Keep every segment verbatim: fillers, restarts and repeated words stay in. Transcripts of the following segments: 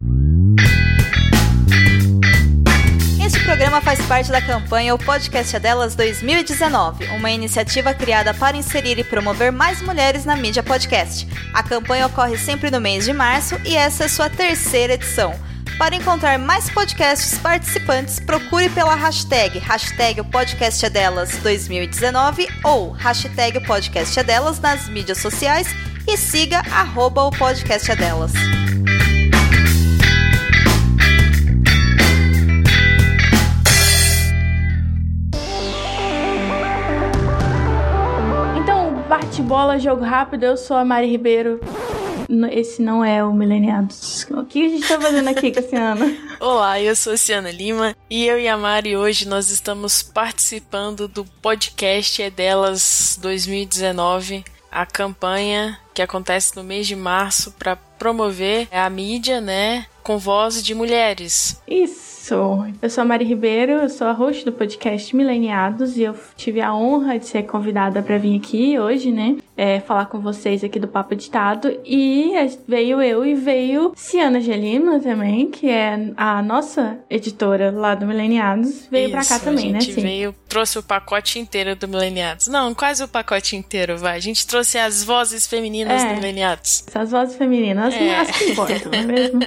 Este programa faz parte da campanha O Podcast é Delas dois mil e dezenove, uma iniciativa criada para inserir e promover mais mulheres na mídia podcast. A campanha ocorre sempre no mês de março e essa é sua terceira edição. Para encontrar mais podcasts participantes, procure pela hashtag, hashtag O Podcast é Delas dois mil e dezenove ou hashtag O Podcast é Delas nas mídias sociais e siga arroba O Podcast é Delas. Bate-bola, jogo rápido, eu sou a Mari Ribeiro. Esse não é o Mileniados. O que a gente tá fazendo aqui, Cassiana? Olá, eu sou a Ciana Lima e eu e a Mari hoje nós estamos participando do Podcast é Delas dois mil e dezenove, a campanha que acontece no mês de março para promover a mídia, né, com voz de mulheres. Isso! Eu sou a Mari Ribeiro, eu sou a host do podcast Mileniados e eu tive a honra de ser convidada para vir aqui hoje, né, é, falar com vocês aqui do Papo Editado. E veio eu e veio Ciana Gelima também, que é a nossa editora lá do Mileniados, veio para cá também, né, a gente veio, trouxe o pacote inteiro do Mileniados. Não, quase o pacote inteiro, vai. A gente trouxe as vozes femininas é, do Mileniados. As vozes femininas, é. As que importam, não é mesmo?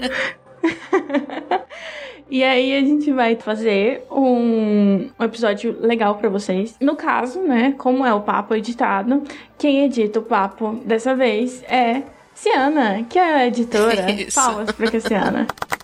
E aí a gente vai fazer um, um episódio legal pra vocês. No caso, né, como é o Papo Editado, quem edita o papo dessa vez é Ciana, que é a editora. Isso. Palmas pra Cassiana.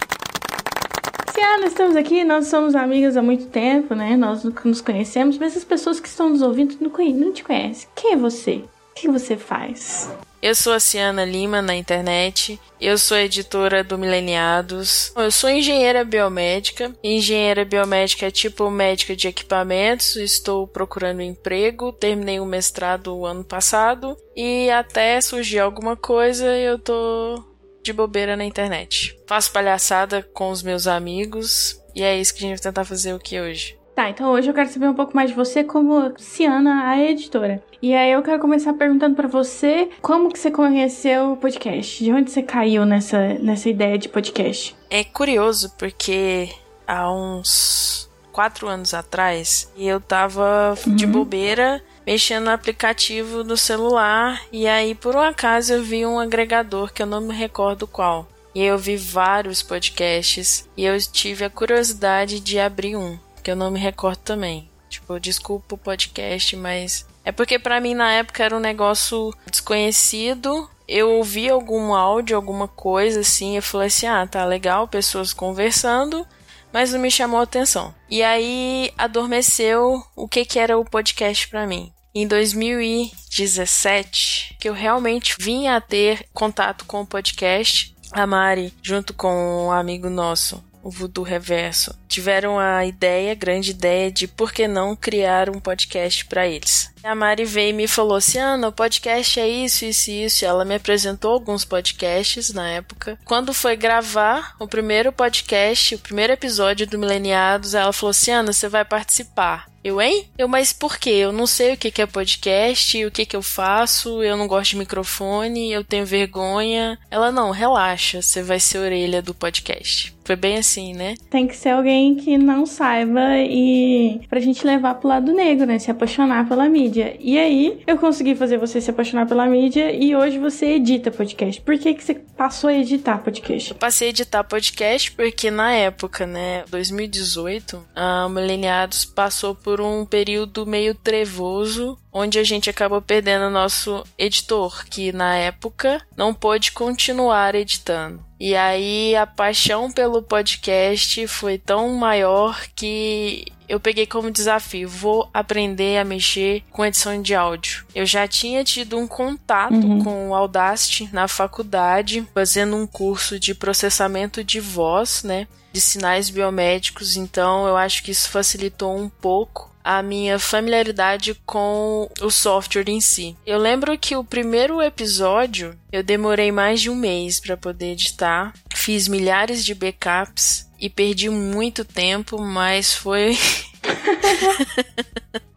Ciana, estamos aqui, nós somos amigas há muito tempo, né, nós nos conhecemos, mas as pessoas que estão nos ouvindo não, conhe- não te conhecem. Quem é você? O que você faz? Eu sou a Ciana Lima na internet, eu sou editora do Mileniados, eu sou engenheira biomédica, engenheira biomédica é tipo médica de equipamentos, estou procurando emprego, terminei o mestrado o ano passado e até surgir alguma coisa eu tô de bobeira na internet. Faço palhaçada com os meus amigos e é isso que a gente vai tentar fazer aqui hoje. Tá, então hoje eu quero saber um pouco mais de você como Ciana, a editora. E aí eu quero começar perguntando pra você como que você conheceu o podcast? De onde você caiu nessa, nessa ideia de podcast? É curioso porque há uns quatro anos atrás eu tava uhum. de bobeira mexendo no aplicativo do celular e aí por um acaso eu vi um agregador que eu não me recordo qual. E aí eu vi vários podcasts e eu tive a curiosidade de abrir um. Que eu não me recordo também. Tipo, desculpa o podcast, mas... É porque pra mim na época era um negócio desconhecido. Eu ouvi algum áudio, alguma coisa assim. Eu falei assim, ah, tá legal, pessoas conversando. Mas não me chamou a atenção. E aí adormeceu o que que era o podcast pra mim. Em dois mil e dezessete, que eu realmente vim a ter contato com o podcast. A Mari, junto com um amigo nosso, o Voodoo Reverso, tiveram a ideia, grande ideia de por que não criar um podcast para eles. A Mari veio e me falou assim, Ana, o podcast é isso, isso e isso. Ela me apresentou alguns podcasts na época. Quando foi gravar o primeiro podcast, o primeiro episódio do Mileniados, ela falou assim, Ana, você vai participar. Eu, hein? Eu, mas por quê? Eu não sei o que é podcast, o que que eu faço, eu não gosto de microfone, eu tenho vergonha. Ela, não, relaxa, você vai ser a orelha do podcast. Foi bem assim, né? Tem que ser alguém que não saiba e pra gente levar pro lado negro, né? Se apaixonar pela mídia. E aí, eu consegui fazer você se apaixonar pela mídia e hoje você edita podcast. Por que que você passou a editar podcast? Eu passei a editar podcast porque na época, né, dois mil e dezoito, a Mileniados passou por um período meio trevoso, onde a gente acabou perdendo o nosso editor, que na época não pôde continuar editando. E aí a paixão pelo podcast foi tão maior que eu peguei como desafio, vou aprender a mexer com edição de áudio. Eu já tinha tido um contato uhum. com o Audacity na faculdade, fazendo um curso de processamento de voz, né, de sinais biomédicos, então eu acho que isso facilitou um pouco a minha familiaridade com o software em si. Eu lembro que o primeiro episódio eu demorei mais de um mês para poder editar, fiz milhares de backups e perdi muito tempo, mas foi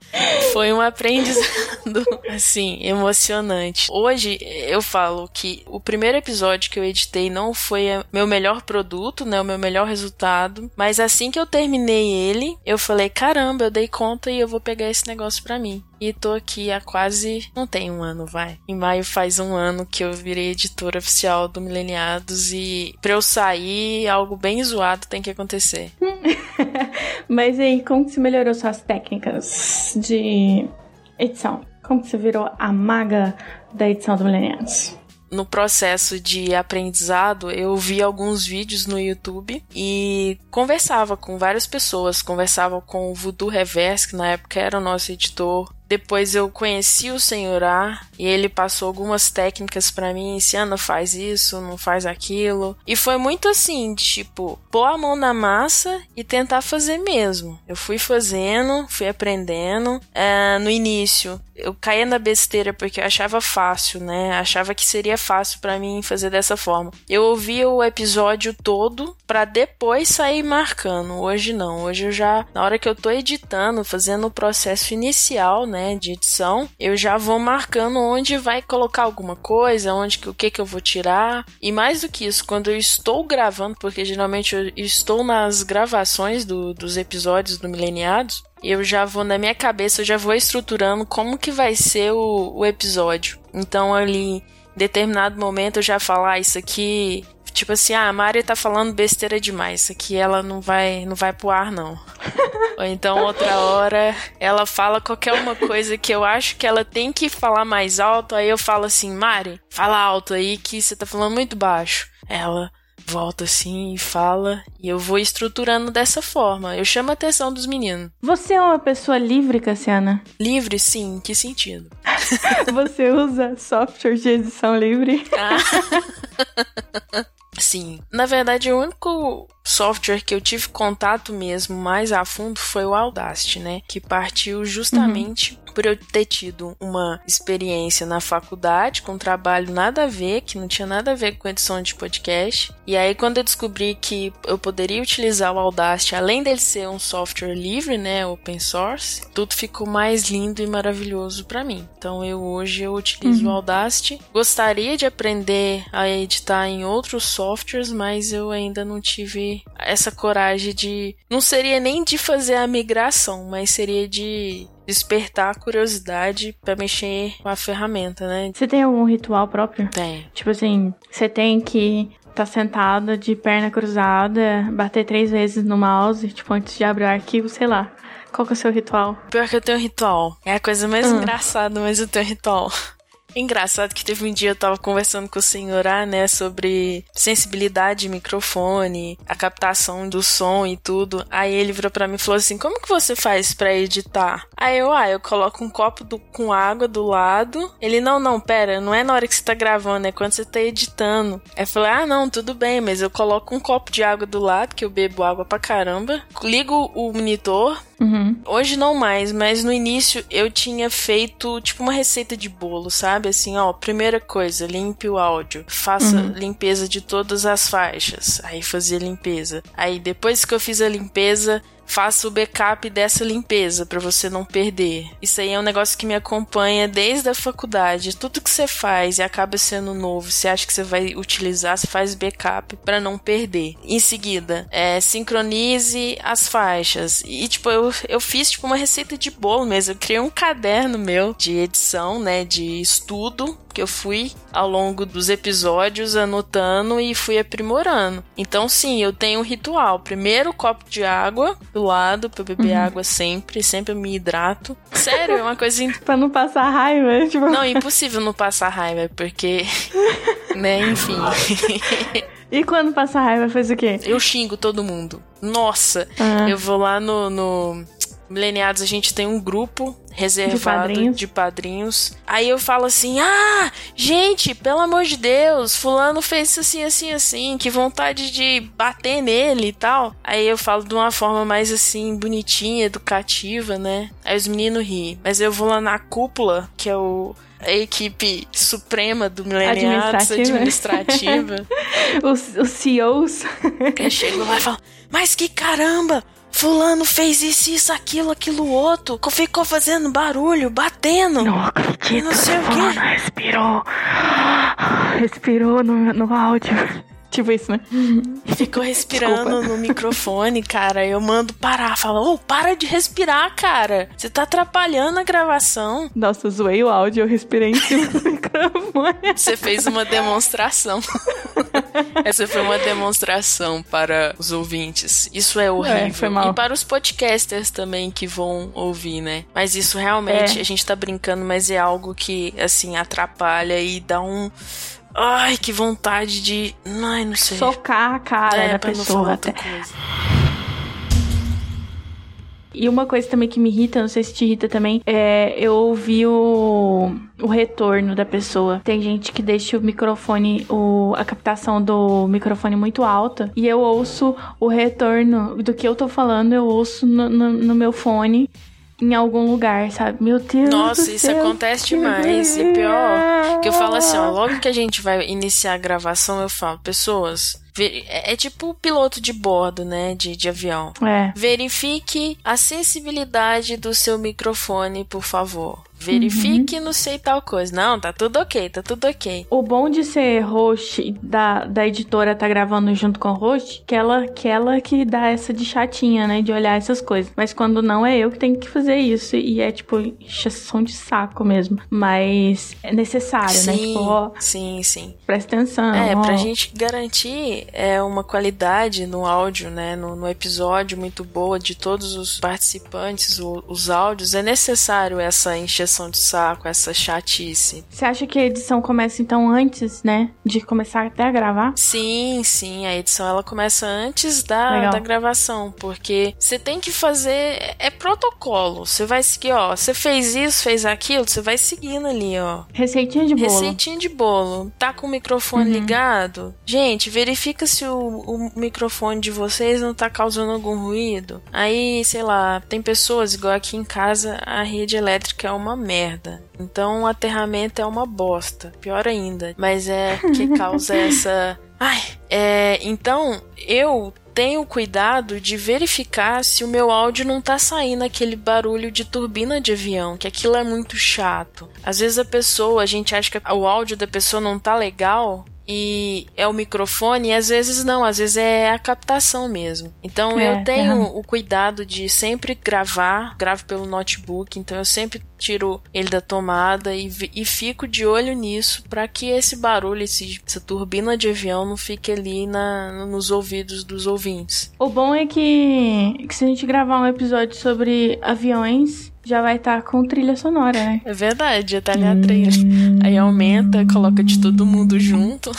Foi um aprendizado, assim, emocionante. Hoje eu falo que o primeiro episódio que eu editei não foi meu melhor produto, né, o meu melhor resultado, mas assim que eu terminei ele, eu falei, caramba, eu dei conta e eu vou pegar esse negócio pra mim. E tô aqui há quase, não tem um ano, vai. Em maio faz um ano que eu virei editora oficial do Mileniados e pra eu sair, algo bem zoado tem que acontecer. Mas aí, como que você melhorou suas técnicas de edição? Como que você virou a maga da edição do Mileniados? No processo de aprendizado, eu vi alguns vídeos no YouTube e conversava com várias pessoas. Conversava com o Voodoo Reverse, que na época era o nosso editor. Depois eu conheci o Senhor A e ele passou algumas técnicas pra mim, se Ana faz isso, não faz aquilo. E foi muito assim, tipo, pôr a mão na massa e tentar fazer mesmo. Eu fui fazendo, fui aprendendo. É, no início, eu caía na besteira porque eu achava fácil, né? Achava que seria fácil pra mim fazer dessa forma. Eu ouvia o episódio todo pra depois sair marcando. Hoje não, hoje eu já, na hora que eu tô editando, fazendo o processo inicial, né? de edição, eu já vou marcando onde vai colocar alguma coisa, onde o que que eu vou tirar. E mais do que isso, quando eu estou gravando, porque geralmente eu estou nas gravações do, dos episódios do Mileniados, eu já vou, na minha cabeça, eu já vou estruturando como que vai ser o, o episódio. Então ali, em determinado momento, eu já falo, ah, isso aqui... Tipo assim, ah, a Mari tá falando besteira demais, isso aqui ela não vai, não vai pro ar, não. Ou então, outra hora, ela fala qualquer uma coisa que eu acho que ela tem que falar mais alto, aí eu falo assim, Mari, fala alto aí que você tá falando muito baixo. Ela volta assim e fala, e eu vou estruturando dessa forma. Eu chamo a atenção dos meninos. Você é uma pessoa livre, Cassiana? Livre, sim. Em que sentido? Você usa software de edição livre? Ah. Sim. Na verdade, o único software que eu tive contato mesmo mais a fundo foi o Audacity, né? Que partiu justamente uhum. por eu ter tido uma experiência na faculdade com um trabalho nada a ver, que não tinha nada a ver com edição de podcast. E aí, quando eu descobri que eu poderia utilizar o Audacity, além dele ser um software livre, né? Open source, tudo ficou mais lindo e maravilhoso pra mim. Então, eu hoje eu utilizo uhum. o Audacity. Gostaria de aprender a editar em outros softwares, mas eu ainda não tive essa coragem de... Não seria nem de fazer a migração, mas seria de despertar a curiosidade pra mexer com a ferramenta, né? Você tem algum ritual próprio? Tem. Tipo assim, você tem que estar sentada de perna cruzada, bater três vezes no mouse, tipo, antes de abrir o arquivo, sei lá. Qual que é o seu ritual? Pior que eu tenho ritual. É a coisa mais hum. engraçada, mas eu tenho ritual. Engraçado que teve um dia eu tava conversando com o senhor A, né, sobre sensibilidade de microfone, a captação do som e tudo. Aí ele virou pra mim e falou assim, como que você faz pra editar? Aí eu, ah, eu coloco um copo do, com água do lado. Ele, não, não, pera, não é na hora que você tá gravando, é quando você tá editando. Aí eu falei, ah, não, tudo bem, mas eu coloco um copo de água do lado, que eu bebo água pra caramba. Ligo o monitor. Uhum. Hoje não mais, mas no início eu tinha feito tipo uma receita de bolo, sabe? Assim, ó, primeira coisa, limpe o áudio, faça uhum. limpeza de todas as faixas. Aí fazia limpeza. Aí depois que eu fiz a limpeza, faça o backup dessa limpeza pra você não perder. Isso aí é um negócio que me acompanha desde a faculdade. Tudo que você faz e acaba sendo novo, você acha que você vai utilizar, você faz backup pra não perder. Em seguida, é, sincronize as faixas. E tipo, eu, eu fiz tipo uma receita de bolo mesmo. Eu criei um caderno meu de edição, né, de estudo, que eu fui ao longo dos episódios anotando e fui aprimorando. Então sim, eu tenho um ritual. Primeiro, copo de água do lado, pra beber uhum. água sempre, sempre eu me hidrato. Sério, é uma coisa... In... pra não passar raiva, tipo... Não, é impossível não passar raiva, porque... né, enfim... E quando passa raiva, faz o quê? Eu xingo todo mundo. Nossa, uhum. eu vou lá no... no... Mileniados, a gente tem um grupo reservado de padrinhos. de padrinhos. Aí eu falo assim, ah, gente, pelo amor de Deus, fulano fez assim, assim, assim, que vontade de bater nele e tal. Aí eu falo de uma forma mais assim, bonitinha, educativa, né? Aí os meninos riem. Mas eu vou lá na cúpula, que é o... a equipe suprema do Mileniados, administrativa. os, os C E Os. Eu chego lá e falo, mas que caramba, fulano fez isso, isso, aquilo, aquilo outro, ficou fazendo barulho, batendo. Não acredito, não sei o quê. Fulano respirou. Respirou no, no áudio. Tipo isso, né? Ficou respirando Desculpa. no microfone, cara. Eu mando parar. Fala, ô, oh, para de respirar, cara. Você tá atrapalhando a gravação. Nossa, eu zoei o áudio, eu respirei em cima do microfone. Você fez uma demonstração. Essa foi uma demonstração para os ouvintes. Isso é horrível. É, foi mal. E para os podcasters também que vão ouvir, né? Mas isso realmente, é. a gente tá brincando, mas é algo que, assim, atrapalha e dá um... Ai, que vontade de... Ai, não sei. Socar a cara é, da pra pessoa. Não falar até. outra coisa. E uma coisa também que me irrita, não sei se te irrita também, é eu ouvi o, o retorno da pessoa. Tem gente que deixa o microfone, o, a captação do microfone muito alta, e eu ouço o retorno do que eu tô falando, eu ouço no, no, no meu fone, em algum lugar, sabe? Meu Deus Nossa, do isso céu, acontece demais. E pior, que eu falo assim, ó, logo que a gente vai iniciar a gravação, eu falo, pessoas... É tipo o piloto de bordo, né, de, de avião. É. Verifique a sensibilidade do seu microfone, por favor. Verifique, uhum. não sei tal coisa. Não, tá tudo ok, tá tudo ok. O bom de ser host, da, da editora tá gravando junto com o host, que ela, que ela que dá essa de chatinha, né, de olhar essas coisas. Mas quando não, é eu que tenho que fazer isso. E é tipo, encheção de saco mesmo. Mas é necessário, sim, né? Tipo, ó, sim, sim. Presta atenção. É, ó. pra gente garantir é, uma qualidade no áudio, né, no, no episódio muito boa de todos os participantes, o, os áudios, é necessário essa encheção de saco, essa chatice. Você acha que a edição começa então antes, né, de começar até a gravar? Sim, sim, a edição ela começa antes da, da gravação, porque você tem que fazer, é protocolo, você vai seguir, ó, você fez isso, fez aquilo, você vai seguindo ali, ó. Receitinha de bolo. Receitinha de bolo. Tá com o microfone uhum. ligado? Gente, verifica se o, o microfone de vocês não tá causando algum ruído. Aí, sei lá, tem pessoas, igual aqui em casa, a rede elétrica é uma merda. Então, o aterramento é uma bosta. Pior ainda. Mas é que causa essa... Ai, é... Então, eu... tenho cuidado de verificar se o meu áudio não tá saindo aquele barulho de turbina de avião, que aquilo é muito chato. Às vezes a pessoa, a gente acha que o áudio da pessoa não tá legal e é o microfone, e às vezes não, às vezes é a captação mesmo. Então é, eu tenho é. o cuidado de sempre gravar, gravo pelo notebook, então eu sempre tiro ele da tomada e, e fico de olho nisso para que esse barulho, esse, essa turbina de avião não fique ali na, nos ouvidos dos ouvintes. O bom é que, que se a gente gravar um episódio sobre aviões, já vai estar tá com trilha sonora, né? É verdade, já tá ali a trilha. Hum. Aí aumenta, coloca de todo mundo junto.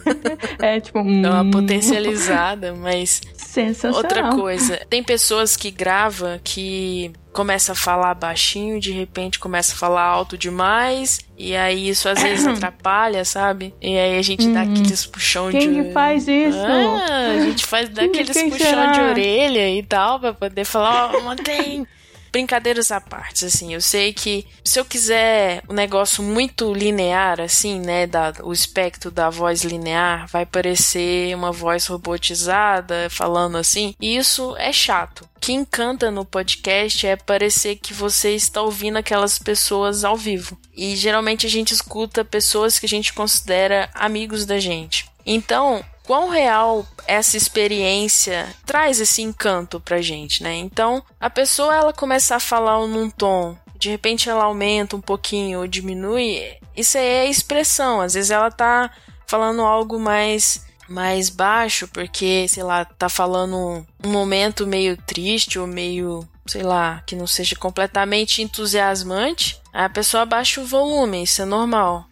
É, tipo... Dá uma potencializada, mas... Sensacional. Outra coisa, tem pessoas que gravam que começa a falar baixinho, de repente começa a falar alto demais, e aí isso às vezes atrapalha, sabe? E aí a gente dá uhum. aqueles puxão Quem de... Quem que faz isso? Ah, a gente faz daqueles puxão será? de orelha e tal, pra poder falar, ó, oh, mantém... Brincadeiras à parte, assim, eu sei que se eu quiser um negócio muito linear, assim, né, da, o espectro da voz linear, vai parecer uma voz robotizada, falando assim, e isso é chato. O que encanta no podcast é parecer que você está ouvindo aquelas pessoas ao vivo. E geralmente a gente escuta pessoas que a gente considera amigos da gente. Então... quão real essa experiência traz esse encanto pra gente, né? Então, a pessoa, ela começa a falar num tom, de repente ela aumenta um pouquinho ou diminui, isso aí é expressão. Às vezes ela tá falando algo mais, mais baixo, porque, sei lá, tá falando um momento meio triste ou meio, sei lá, que não seja completamente entusiasmante. A pessoa abaixa o volume, isso é normal.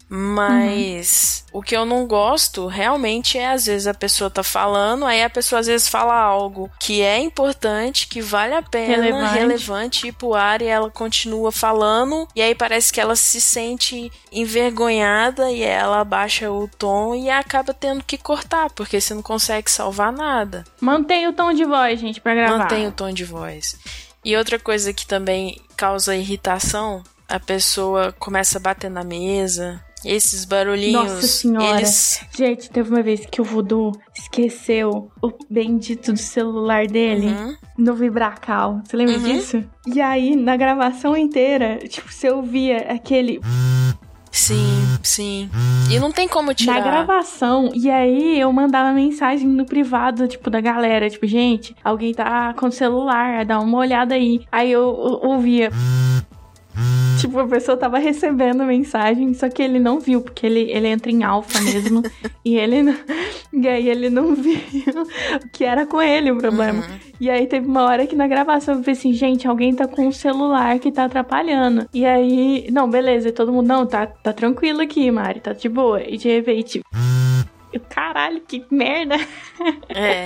Mas uhum. o que eu não gosto realmente é, às vezes, a pessoa tá falando, aí a pessoa às vezes fala algo que é importante, que vale a pena, relevante, relevante ir pro ar, e ela continua falando, e aí parece que ela se sente envergonhada e ela abaixa o tom e acaba tendo que cortar, porque você não consegue salvar nada. Mantém o tom de voz, gente, pra gravar. Mantém o tom de voz. E outra coisa que também causa irritação, a pessoa começa a bater na mesa, Esses barulhinhos... Nossa senhora. Eles... Gente, teve uma vez que o Voodoo esqueceu o bendito do celular dele uhum. no Vibracal. Você lembra uhum. disso? E aí, na gravação inteira, tipo, você ouvia aquele... Sim, sim. E não tem como tirar. Na gravação. E aí, eu mandava mensagem no privado, tipo, da galera. Tipo, gente, alguém tá com o celular, dá uma olhada aí. Aí eu, eu ouvia... Tipo, a pessoa tava recebendo mensagem, só que ele não viu, porque ele, ele entra em alfa mesmo. e ele não, e aí ele não viu o que era com ele o problema. Uhum. E aí teve uma hora que na gravação eu falei assim, gente, alguém tá com um celular que tá atrapalhando. E aí, não, beleza, e todo mundo, não, tá, tá tranquilo aqui, Mari, tá de boa. E de repente, caralho, que merda. É.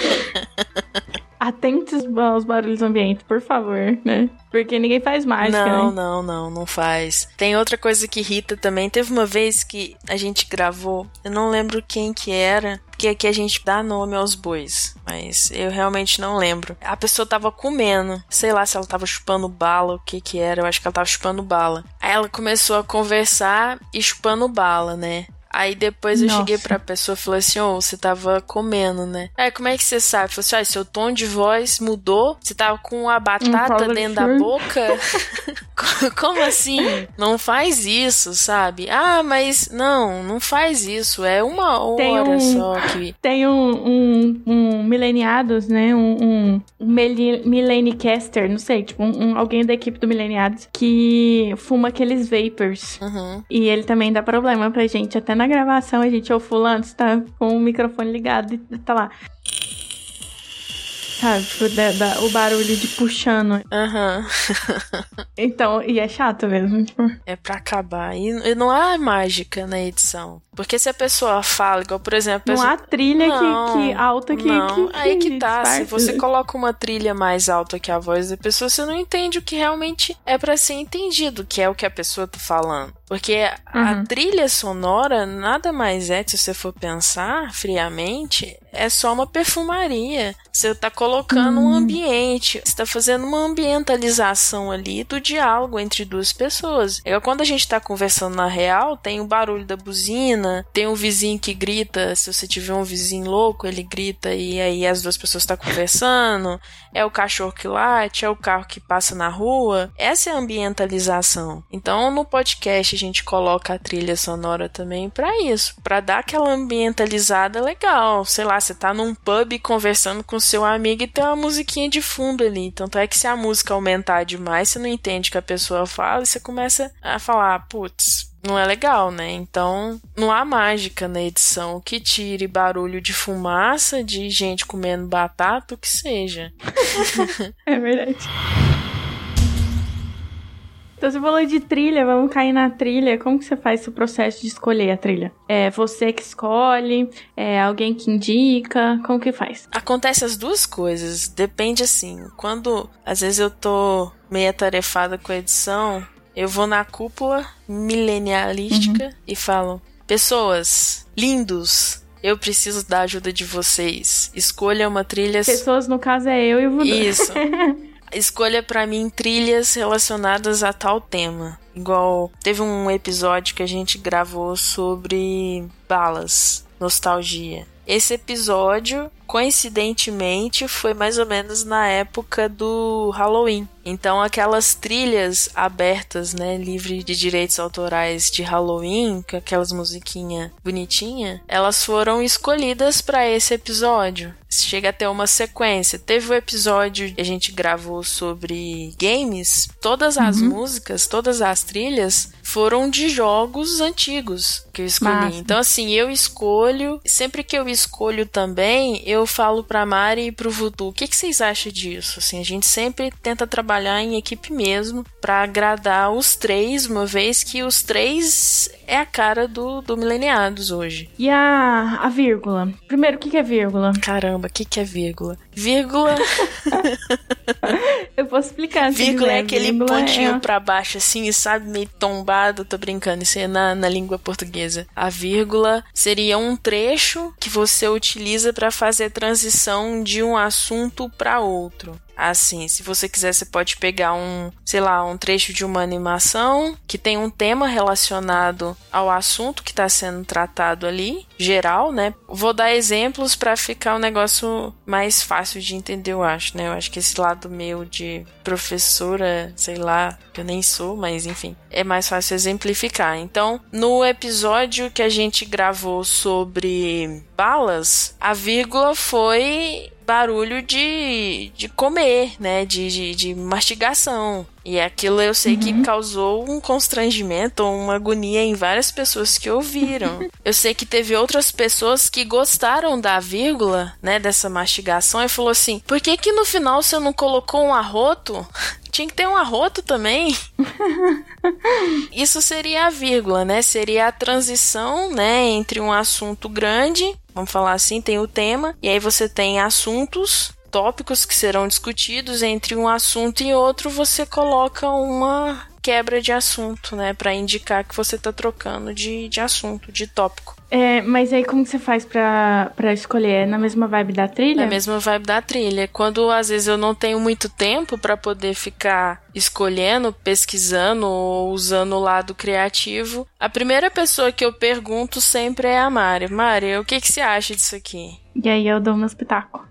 Atentos aos barulhos ambientes, por favor, né? Porque ninguém faz mágica, Não, né? não, não, não faz. Tem outra coisa que irrita também. Teve uma vez que a gente gravou, eu não lembro quem que era, porque aqui a gente dá nome aos bois, mas eu realmente não lembro. A pessoa tava comendo, sei lá se ela tava chupando bala, o que que era, eu acho que ela tava chupando bala. Aí ela começou a conversar e chupando bala, né? Aí depois eu Nossa. cheguei pra pessoa e falei assim, ô, oh, você tava comendo, né? Aí, como é que você sabe? Eu falei assim, ó, seu tom de voz mudou? Você tava com a batata um dentro da boca? Como assim? Não faz isso, sabe? Ah, mas não, não faz isso. É uma hora um, só que... Tem um, um, um Mileniados, né? Um, um, um Milenicaster, não sei, tipo um, um, alguém da equipe do Mileniados que fuma aqueles vapors. Uhum. E ele também dá problema pra gente, até na gravação a gente, ô fulano, você tá com o microfone ligado e tá lá. Sabe, tipo, da, da, o barulho de puxando. Aham. Uhum. Então, e é chato mesmo, tipo. É pra acabar. E, e não há mágica na edição. Porque se a pessoa fala, igual, por exemplo... Não pessoa... há trilha não, que, que alta que... Não, que, aí que, que tá. disfarça. Se você coloca uma trilha mais alta que a voz da pessoa, você não entende o que realmente é pra ser entendido, que é o que a pessoa tá falando. Porque uhum. a trilha sonora nada mais é, se você for pensar friamente, é só uma perfumaria. Você tá colocando uhum. um ambiente, você tá fazendo uma ambientalização ali do diálogo entre duas pessoas. É quando a gente tá conversando na real, tem o barulho da buzina, tem um vizinho que grita, se você tiver um vizinho louco, ele grita e aí as duas pessoas estão conversando, é o cachorro que late, é o carro que passa na rua. Essa é a ambientalização. Então no podcast a gente coloca a trilha sonora também pra isso, pra dar aquela ambientalizada legal. Sei lá, você tá num pub conversando com seu amigo e tem uma musiquinha de fundo ali. Tanto é que se a música aumentar demais, você não entende o que a pessoa fala e você começa a falar, putz, não é legal, né? Então, não há mágica na edição que tire barulho de fumaça, de gente comendo batata, o que seja. É verdade. Então, você falou de trilha, vamos cair na trilha. Como que você faz esse processo de escolher a trilha? É você que escolhe? É alguém que indica? Como que faz? Acontece as duas coisas. Depende, assim, quando às vezes eu tô meio atarefada com a edição, eu vou na cúpula milenialística uhum. e falo, pessoas, lindos, eu preciso da ajuda de vocês. Escolha uma trilha... Pessoas, no caso, é eu e o Voodoo. Isso. Escolha pra mim trilhas relacionadas a tal tema. Igual, teve um episódio que a gente gravou sobre balas, nostalgia. Esse episódio, coincidentemente, foi mais ou menos na época do Halloween. Então, aquelas trilhas abertas, né, livre de direitos autorais de Halloween, com aquelas musiquinhas bonitinhas, elas foram escolhidas para esse episódio. Chega a ter uma sequência. Teve o episódio que a gente gravou sobre games. Todas as uhum. músicas, todas as trilhas foram de jogos antigos que eu escolhi. Massa. Então, assim, eu escolho. Sempre que eu escolho também, eu falo pra Mari e pro Voodoo, o que, que vocês acham disso? Assim, a gente sempre tenta trabalhar em equipe mesmo pra agradar os três, uma vez que os três é a cara do, do Mileniados hoje. E a, a vírgula? Primeiro, o que, que é vírgula? Caramba, o que, que é vírgula? Vírgula... Eu posso explicar. Vírgula é aquele vírgula pontinho é... pra baixo, assim, sabe? Meio tombado, tô brincando, isso é na, na língua portuguesa. A vírgula seria um trecho que você utiliza pra fazer transição de um assunto pra outro. Assim, se você quiser, você pode pegar um, sei lá, um trecho de uma animação que tem um tema relacionado ao assunto que está sendo tratado ali, geral, né? Vou dar exemplos para ficar um negócio mais fácil de entender, eu acho, né? Eu acho que esse lado meu de professora, sei lá, que eu nem sou, mas enfim, é mais fácil exemplificar. Então, no episódio que a gente gravou sobre balas, a vírgula foi barulho de, de comer, né, de, de, de mastigação. E aquilo eu sei uhum. que causou um constrangimento, uma agonia em várias pessoas que ouviram. Eu sei que teve outras pessoas que gostaram da vírgula, né, dessa mastigação e falou assim, por que que no final você não colocou um arroto? Tinha que ter um arroto também. Isso seria a vírgula, né? Seria a transição, né, entre um assunto grande, vamos falar assim, tem o tema, e aí você tem assuntos, tópicos que serão discutidos, entre um assunto e outro você coloca uma quebra de assunto, né, para indicar que você tá trocando de, de assunto, de tópico. É, mas aí como que você faz pra, pra escolher? É na mesma vibe da trilha? Na mesma vibe da trilha. Quando às vezes eu não tenho muito tempo pra poder ficar escolhendo, pesquisando ou usando o lado criativo, a primeira pessoa que eu pergunto sempre é a Mari. Mari, o que, que você acha disso aqui? E aí eu dou meu espetáculo.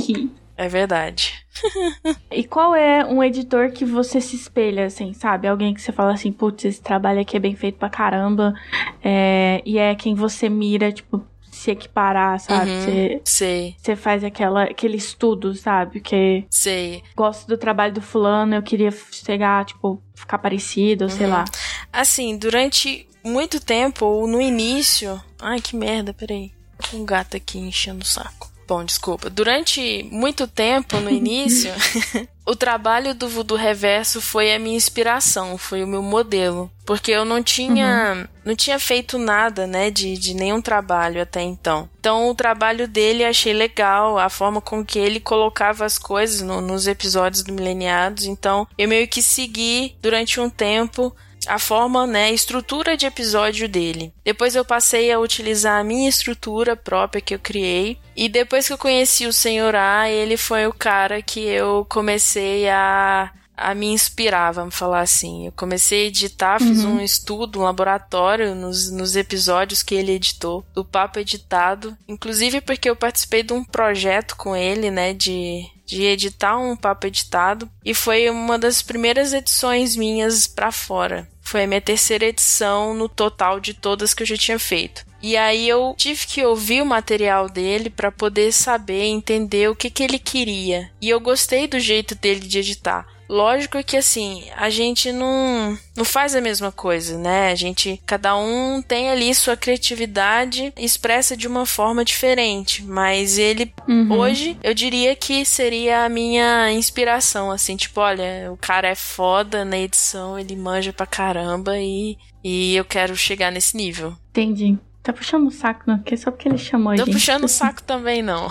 É verdade. E qual é um editor que você se espelha, assim, sabe? Alguém que você fala assim, putz, esse trabalho aqui é bem feito pra caramba. É, e é quem você mira, tipo, se equiparar, sabe? Uhum, você, sei. Você faz aquela, aquele estudo, sabe? Que sei. Gosto do trabalho do fulano, eu queria chegar, tipo, ficar parecido, ou uhum. sei lá. Assim, durante muito tempo, ou no início... Ai, que merda, peraí. Um gato aqui enchendo o saco. Bom, desculpa. Durante muito tempo, no início, o trabalho do Voodoo Reverso foi a minha inspiração, foi o meu modelo. Porque eu não tinha, uhum. não tinha feito nada, né, de, de nenhum trabalho até então. Então, o trabalho dele eu achei legal, a forma com que ele colocava as coisas no, nos episódios do Mileniados. Então, eu meio que segui durante um tempo a forma, né, a estrutura de episódio dele. Depois eu passei a utilizar a minha estrutura própria que eu criei. E depois que eu conheci o Senhor A, ele foi o cara que eu comecei a, a me inspirar, vamos falar assim. Eu comecei a editar, fiz uhum. um estudo, um laboratório nos, nos episódios que ele editou, do Papo Editado. Inclusive porque eu participei de um projeto com ele, né, de... de editar um papo editado, e foi uma das primeiras edições minhas pra fora. Foi a minha terceira edição no total de todas que eu já tinha feito. E aí eu tive que ouvir o material dele pra poder saber, entender o que que ele queria. E eu gostei do jeito dele de editar. Lógico que, assim, a gente não, não faz a mesma coisa, né? A gente, cada um tem ali sua criatividade, expressa de uma forma diferente, mas ele, uhum. hoje, eu diria que seria a minha inspiração, assim, tipo, olha, o cara é foda na edição, ele manja pra caramba e, e eu quero chegar nesse nível. Entendi. Tá puxando o saco, não? Porque é só porque ele chamou a gente. Tô puxando o saco também, não.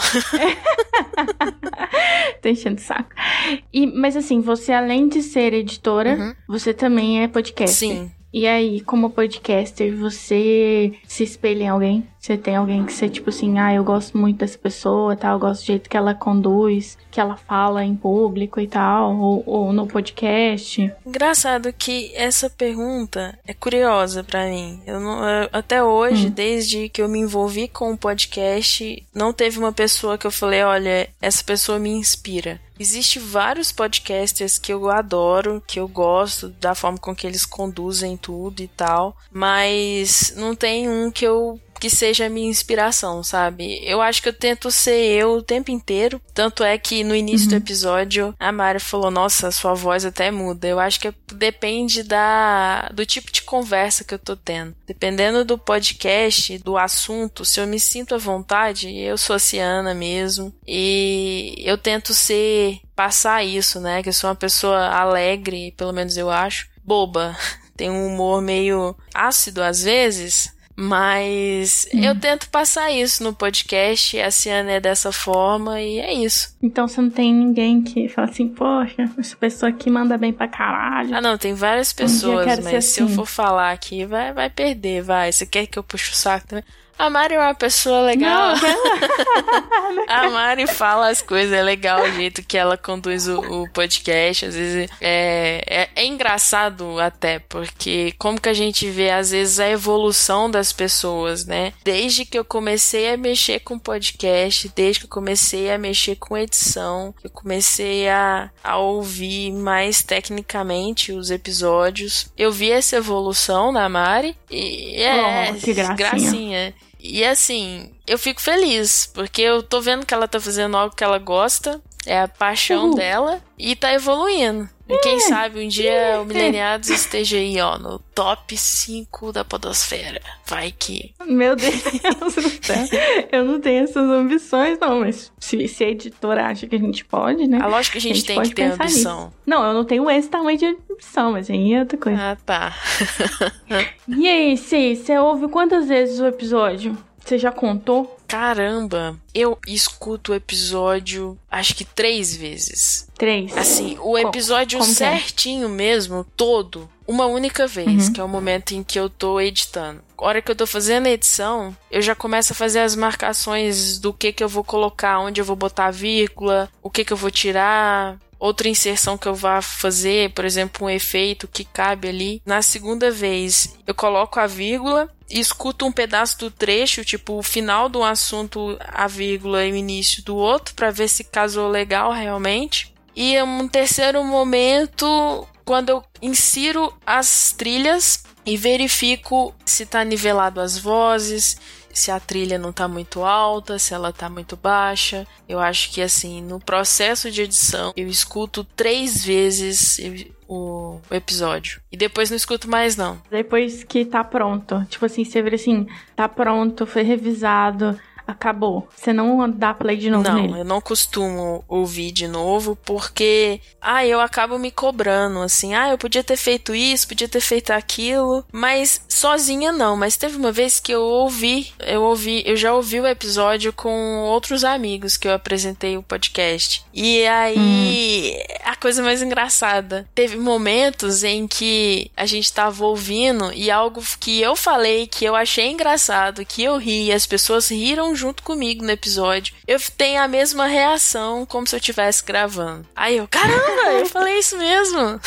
Tô enchendo o saco. E, mas assim, você além de ser editora, uhum. você também é podcaster. Sim. E aí, como podcaster, você se espelha em alguém? Você tem alguém que você, tipo assim, ah, eu gosto muito dessa pessoa, tal, eu gosto do jeito que ela conduz, que ela fala em público e tal, ou, ou no podcast? Engraçado que essa pergunta é curiosa pra mim. Eu não, eu, até hoje, hum. desde que eu me envolvi com o podcast, não teve uma pessoa que eu falei, olha, essa pessoa me inspira. Existem vários podcasters que eu adoro, que eu gosto da forma com que eles conduzem tudo e tal, mas não tem um que eu que seja a minha inspiração, sabe? Eu acho que eu tento ser eu o tempo inteiro, tanto é que no início uhum. do episódio a Mari falou, nossa, sua voz até muda. Eu acho que depende da, do tipo de conversa que eu tô tendo. Dependendo do podcast, do assunto, se eu me sinto à vontade, eu sou a Ciana mesmo, e eu tento ser, passar isso, né? Que eu sou uma pessoa alegre, pelo menos eu acho, boba. Tem um humor meio ácido às vezes, mas hum. eu tento passar isso no podcast, a Ciana é dessa forma e é isso. Então você não tem ninguém que fala assim, poxa, essa pessoa aqui manda bem pra caralho. Ah não, tem várias pessoas, um mas assim. Se eu for falar aqui, vai, vai perder, vai. Você quer que eu puxe o saco também? A Mari é uma pessoa legal. Não, A Mari fala as coisas, é legal o jeito que ela conduz o, o podcast. Às vezes é, é, é engraçado até, porque como que a gente vê, às vezes, a evolução das pessoas, né? Desde que eu comecei a mexer com podcast, desde que eu comecei a mexer com edição, que eu comecei a, a ouvir mais tecnicamente os episódios, eu vi essa evolução na Mari e é oh, que gracinha. gracinha. E assim, eu fico feliz, porque eu tô vendo que ela tá fazendo algo que ela gosta, é a paixão uhum. dela, e tá evoluindo. E quem sabe um dia o Mileniados esteja aí, ó, no top cinco da podosfera. Vai que... Meu Deus, eu não tenho essas ambições, não, mas se, se a editora acha que a gente pode, né? Ah, lógico que a gente, a gente tem que ter ambição. Nisso. Não, eu não tenho esse tamanho de ambição, mas aí é outra coisa. Ah, tá. E aí, Cê, você ouve quantas vezes o episódio? Você já contou? Caramba, eu escuto o episódio acho que três vezes. Três? Assim, o episódio como, como certinho é? mesmo, todo, uma única vez, uhum. que é o momento em que eu tô editando. A hora que eu tô fazendo a edição, eu já começo a fazer as marcações do que que eu vou colocar, onde eu vou botar a vírgula, o que que eu vou tirar... Outra inserção que eu vá fazer, por exemplo, um efeito que cabe ali. Na segunda vez, eu coloco a vírgula e escuto um pedaço do trecho, tipo o final do assunto, a vírgula e o início do outro, para ver se casou legal realmente. E um terceiro momento, quando eu insiro as trilhas e verifico se tá nivelado as vozes, se a trilha não tá muito alta, se ela tá muito baixa. Eu acho que, assim, no processo de edição, eu escuto três vezes o, o episódio. E depois não escuto mais, não. Depois que tá pronto. Tipo assim, você vê assim, tá pronto, foi revisado... Acabou. Você não dá play de novo não, nele? Não, eu não costumo ouvir de novo porque, ah, eu acabo me cobrando, assim, ah, eu podia ter feito isso, podia ter feito aquilo, mas sozinha não, mas teve uma vez que eu ouvi, eu ouvi, eu já ouvi o episódio com outros amigos que eu apresentei o podcast, e aí, hum. a coisa mais engraçada, teve momentos em que a gente tava ouvindo e algo que eu falei, que eu achei engraçado, que eu ri, e as pessoas riram junto comigo no episódio. Eu tenho a mesma reação como se eu estivesse gravando. Aí eu, caramba, eu falei isso mesmo.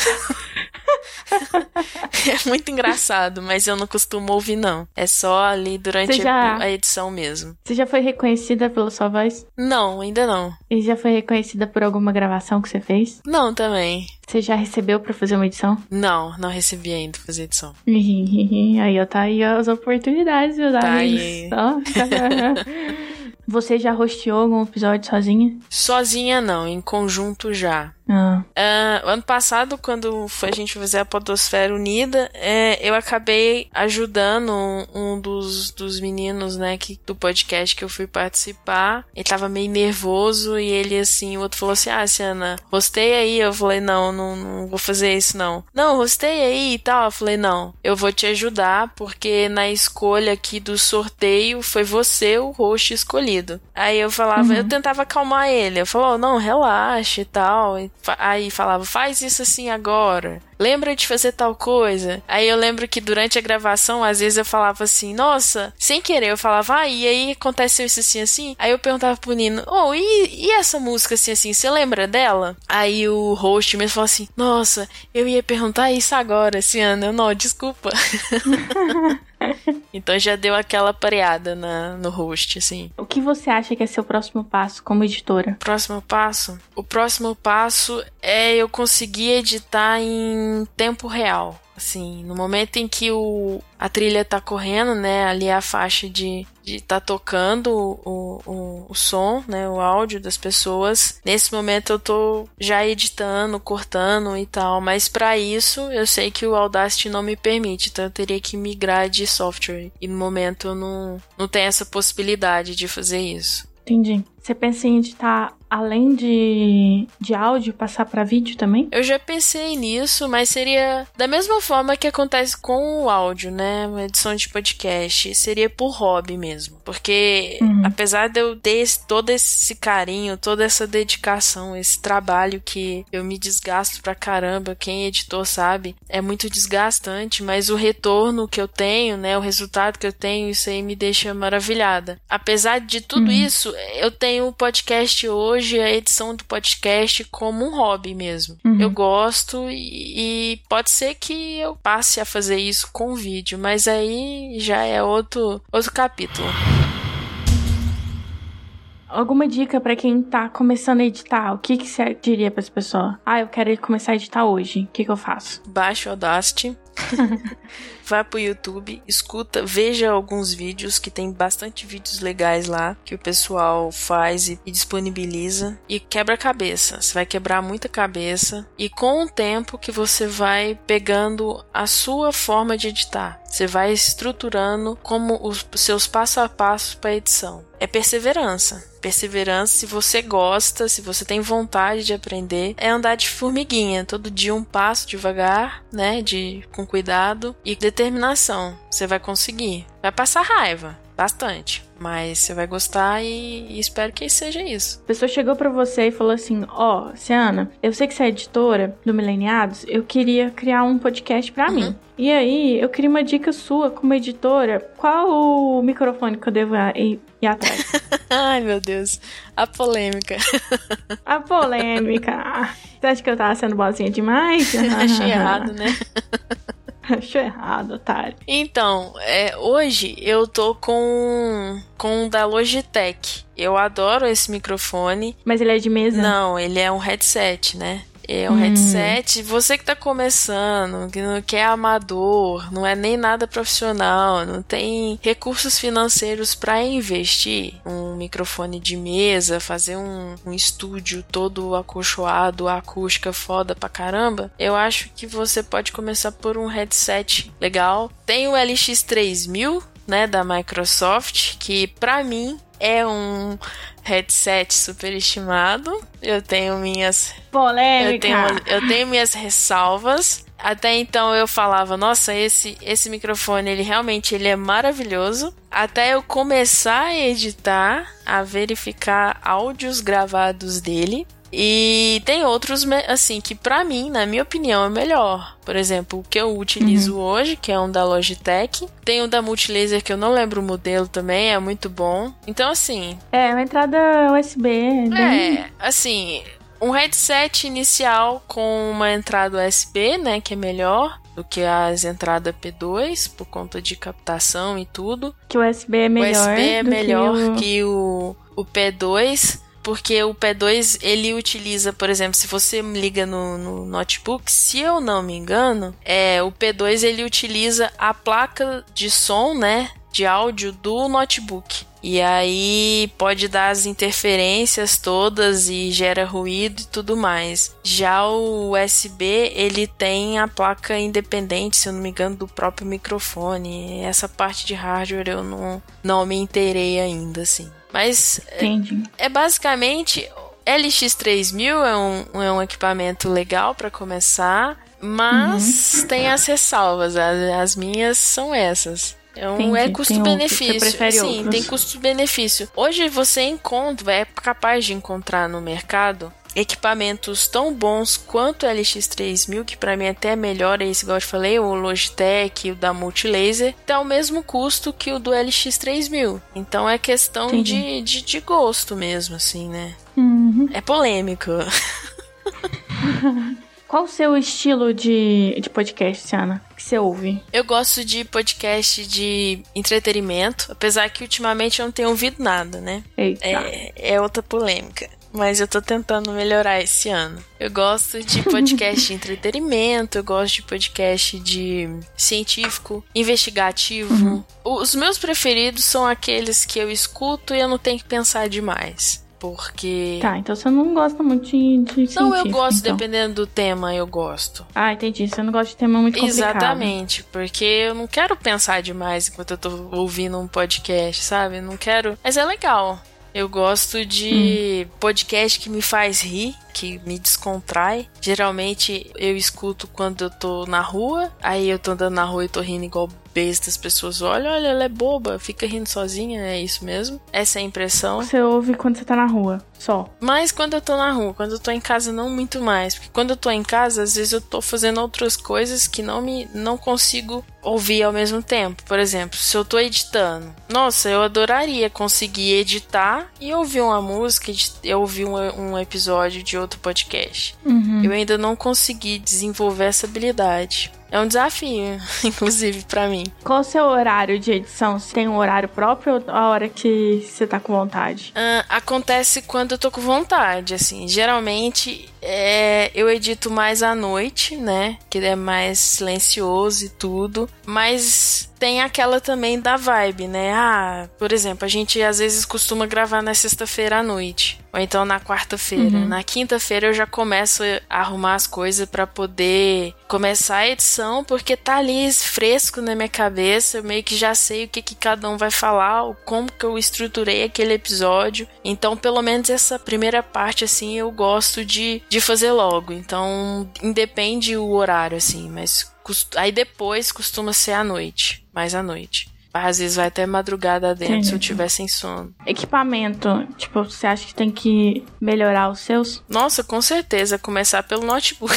É muito engraçado, mas eu não costumo ouvir, não. É só ali durante já... a edição mesmo. Você já foi reconhecida pela sua voz? Não, ainda não. E já foi reconhecida por alguma gravação que você fez? Não, também. Você já recebeu pra fazer uma edição? Não, não recebi ainda pra fazer edição. Aí, ó, tá aí as oportunidades, meus tá amigos. Aí. Você já hosteou algum episódio sozinha? Sozinha não, em conjunto já. Ah. Uh, ano passado, quando foi a gente fazer a Podosfera Unida, é, eu acabei ajudando um, um dos, dos meninos, né, que, do podcast que eu fui participar. Ele tava meio nervoso e ele, assim, o outro falou assim, ah, Ciana, hostei aí. Eu falei, não, não, não vou fazer isso, não. Não, hostei aí e tal. Eu falei, não, eu vou te ajudar, porque na escolha aqui do sorteio foi você o host escolhido. Aí eu falava, uhum. eu tentava acalmar ele. Eu falava, oh, não, relaxa e tal. E aí falava, faz isso assim agora. Lembra de fazer tal coisa? Aí eu lembro que durante a gravação, às vezes eu falava assim, nossa, sem querer, eu falava, ah, e aí aconteceu isso assim, assim? Aí eu perguntava pro Nino, oh, e, e essa música assim, assim, você lembra dela? Aí o host mesmo falou assim, nossa, eu ia perguntar isso agora, assim, Ana, eu, não, desculpa. Então já deu aquela pareada na, no host, assim. O que você acha que é seu próximo passo como editora? Próximo passo? O próximo passo é eu conseguir editar em tempo real. Assim, no momento em que o, a trilha tá correndo, né, ali a faixa de, de tá tocando o, o, o som, né, o áudio das pessoas, nesse momento eu tô já editando, cortando e tal, mas pra isso eu sei que o Audacity não me permite, então eu teria que migrar de software, e no momento eu não, não tenho essa possibilidade de fazer isso. Entendi. Você pensa em editar além de, de áudio, passar pra vídeo também? Eu já pensei nisso, mas seria da mesma forma que acontece com o áudio, né? Uma edição de podcast. Seria por hobby mesmo. Porque uhum. apesar de eu ter esse, todo esse carinho, toda essa dedicação, esse trabalho que eu me desgasto pra caramba, quem é editor sabe, é muito desgastante, mas o retorno que eu tenho, né? O resultado que eu tenho, isso aí me deixa maravilhada. Apesar de tudo uhum. isso, eu tenho o podcast hoje, a edição do podcast como um hobby mesmo. Uhum. Eu gosto e, e pode ser que eu passe a fazer isso com vídeo, mas aí já é outro, outro capítulo. Alguma dica pra quem tá começando a editar? O que que você diria pras pessoas? Ah, eu quero começar a editar hoje. O que que eu faço? Baixe o Audacity. Vá pro YouTube, escuta, veja alguns vídeos, que tem bastante vídeos legais lá, que o pessoal faz e, e disponibiliza, e quebra a cabeça, você vai quebrar muita cabeça, e com o tempo que você vai pegando a sua forma de editar, você vai estruturando como os seus passo a passo para edição. É perseverança. Perseverança, se você gosta, se você tem vontade de aprender, é andar de formiguinha, todo dia um passo devagar, né, de, com cuidado e determinação. Você vai conseguir. Vai passar raiva, bastante, mas você vai gostar e, e espero que seja isso. A pessoa chegou pra você e falou assim, ó, oh, Ciana, eu sei que você é editora do Mileniados, eu queria criar um podcast pra uhum. mim. E aí, eu queria uma dica sua como editora, qual o microfone que eu devo ir, ir atrás? Ai, meu Deus, a polêmica. A polêmica. Você acha que eu tava sendo boazinha demais? Achei errado, né? Achou errado, otário. Então, é, hoje eu tô com, com o da Logitech. Eu adoro esse microfone. Mas ele é de mesa? Não, ele é um headset, né? É um hum. headset. Você que tá começando, que não quer amador, não é nem nada profissional, não tem recursos financeiros para investir um microfone de mesa, fazer um, um estúdio todo acolchoado, acústica foda pra caramba, eu acho que você pode começar por um headset legal. Tem o L X três mil, né, da Microsoft, que pra mim é um headset superestimado. Eu tenho minhas... Polêmica! Eu tenho, eu tenho minhas ressalvas. Até então eu falava, nossa, esse, esse microfone, ele realmente ele é maravilhoso. Até eu começar a editar, a verificar áudios gravados dele. E tem outros, assim, que pra mim, na minha opinião, é melhor. Por exemplo, o que eu utilizo uhum. hoje, que é um da Logitech. Tem um da Multilaser, que eu não lembro o modelo também, é muito bom. Então, assim... É, uma entrada U S B. É, bem... é assim, um headset inicial com uma entrada U S B, né, que é melhor do que as entradas P dois, por conta de captação e tudo. Que o U S B é melhor. O U S B é melhor que o, que o, o P dois... Porque o P dois, ele utiliza, por exemplo, se você liga no, no notebook, se eu não me engano, é, o P dois ele utiliza a placa de som, né, de áudio do notebook. E aí pode dar as interferências todas e gera ruído e tudo mais. Já o U S B, ele tem a placa independente, se eu não me engano, do próprio microfone. Essa parte de hardware eu não, não me inteirei ainda, assim. Mas Entendi. é, é basicamente... L X três mil é um, é um equipamento legal para começar, mas uhum. tem as ressalvas. As, as minhas são essas. É um é custo-benefício. Sim, tem custo-benefício. Hoje você encontra, é capaz de encontrar no mercado equipamentos tão bons quanto o L X três mil, que pra mim até é melhor, esse igual eu te falei, o Logitech, o da Multilaser, tem o mesmo custo que o do L X três mil. Então é questão de, de, de gosto mesmo, assim, né? Uhum. É polêmico. Qual o seu estilo de, de podcast, Ciana, que você ouve? Eu gosto de podcast de entretenimento, apesar que ultimamente eu não tenho ouvido nada, né? Eita. É, é outra polêmica. Mas eu tô tentando melhorar esse ano. Eu gosto de podcast de entretenimento, eu gosto de podcast de científico, investigativo. Uhum. Os meus preferidos são aqueles que eu escuto e eu não tenho que pensar demais. Porque... Tá, então você não gosta muito de, de científico. Não, eu gosto, então. Dependendo do tema, eu gosto. Ah, entendi. Você não gosta de tema muito complicado. Exatamente, porque eu não quero pensar demais enquanto eu tô ouvindo um podcast, sabe? Não quero... Mas é legal. Eu gosto de hum. podcast que me faz rir, que me descontrai. Geralmente eu escuto quando eu tô na rua, aí eu tô andando na rua e tô rindo igual besta, as pessoas olham, olha, ela é boba, fica rindo sozinha, é isso mesmo. Essa é a impressão. Você ouve quando você tá na rua, só? Mas quando eu tô na rua, quando eu tô em casa não muito mais, porque quando eu tô em casa, às vezes eu tô fazendo outras coisas que não me não consigo ouvir ao mesmo tempo. Por exemplo, se eu tô editando, nossa, eu adoraria conseguir editar e ouvir uma música, eu ouvir um, um episódio de outro podcast. Uhum. Eu ainda não consegui desenvolver essa habilidade. É um desafio, inclusive, pra mim. Qual o seu horário de edição? Você tem um horário próprio ou a hora que você tá com vontade? Uh, acontece quando eu tô com vontade, assim. Geralmente, é, eu edito mais à noite, né? Que é mais silencioso e tudo. Mas tem aquela também da vibe, né? Ah, por exemplo, a gente às vezes costuma gravar na sexta-feira à noite. Ou então na quarta-feira. Uhum. Na quinta-feira eu já começo a arrumar as coisas pra poder começar a edição, porque tá ali fresco na minha cabeça. Eu meio que já sei o que, que cada um vai falar, como que eu estruturei aquele episódio. Então, pelo menos essa primeira parte, assim, eu gosto de, de fazer logo. Então, independe o horário, assim, mas cost... aí depois costuma ser à noite, mais à noite. Às vezes vai até madrugada dentro. Sim. Se eu tiver sem sono. Equipamento, tipo, você acha que tem que melhorar os seus? Nossa, com certeza, começar pelo notebook.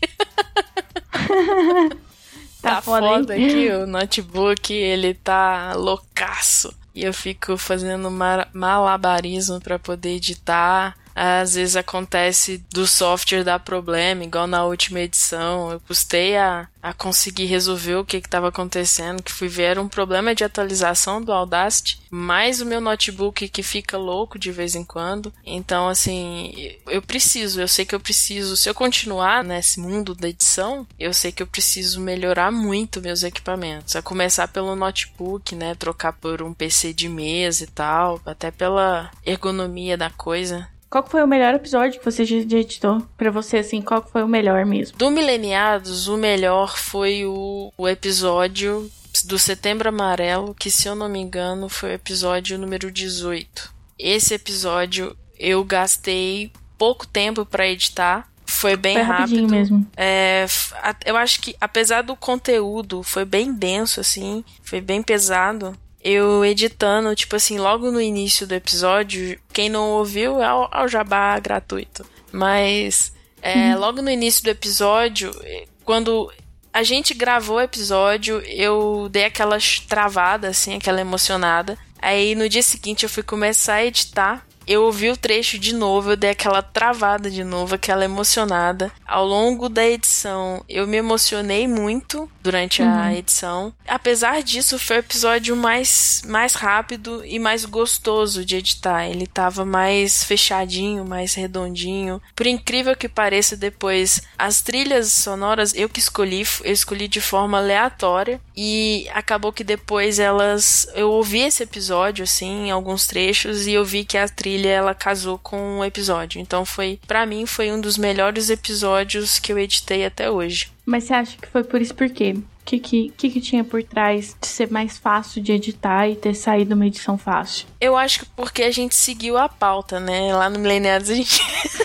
Tá, tá foda, foda aqui, o notebook, ele tá loucaço. E eu fico fazendo mar- malabarismo pra poder editar. Às vezes acontece do software dar problema, igual na última edição. Eu custei a, a conseguir resolver o que estava acontecendo, que fui ver era um problema de atualização do Audacity, mais o meu notebook que fica louco de vez em quando. Então, assim, eu preciso, eu sei que eu preciso, se eu continuar nesse mundo da edição, eu sei que eu preciso melhorar muito meus equipamentos. A começar pelo notebook, né, trocar por um P C de mesa e tal, até pela ergonomia da coisa. Qual que foi o melhor episódio que você já editou? Pra você, assim, qual que foi o melhor mesmo? Do Mileniados, o melhor foi o, o episódio do Setembro Amarelo, que, se eu não me engano, foi o episódio número dezoito. Esse episódio eu gastei pouco tempo pra editar. Foi bem foi rápido. Mesmo. É, eu acho que, apesar do conteúdo, foi bem denso, assim, foi bem pesado. Eu editando, tipo assim, logo no início do episódio, quem não ouviu é o, é o jabá gratuito. Mas, é, uhum. logo no início do episódio, quando a gente gravou o episódio, eu dei aquela travada, assim, aquela emocionada. Aí, no dia seguinte, eu fui começar a editar. Eu ouvi o trecho de novo, eu dei aquela travada de novo, aquela emocionada. Ao longo da edição, eu me emocionei muito durante uhum. a edição. Apesar disso, foi o episódio mais, mais rápido e mais gostoso de editar. Ele tava mais fechadinho, mais redondinho. Por incrível que pareça, depois, as trilhas sonoras eu que escolhi, eu escolhi de forma aleatória. E acabou que depois elas... Eu ouvi esse episódio, assim, em alguns trechos, e eu vi que a trilha ela casou com o episódio. Então foi, pra mim, foi um dos melhores episódios que eu editei até hoje. Mas você acha que foi por isso por quê? O que, que, que, que tinha por trás de ser mais fácil de editar e ter saído uma edição fácil? Eu acho que porque a gente seguiu a pauta, né? Lá no Mileniados a gente...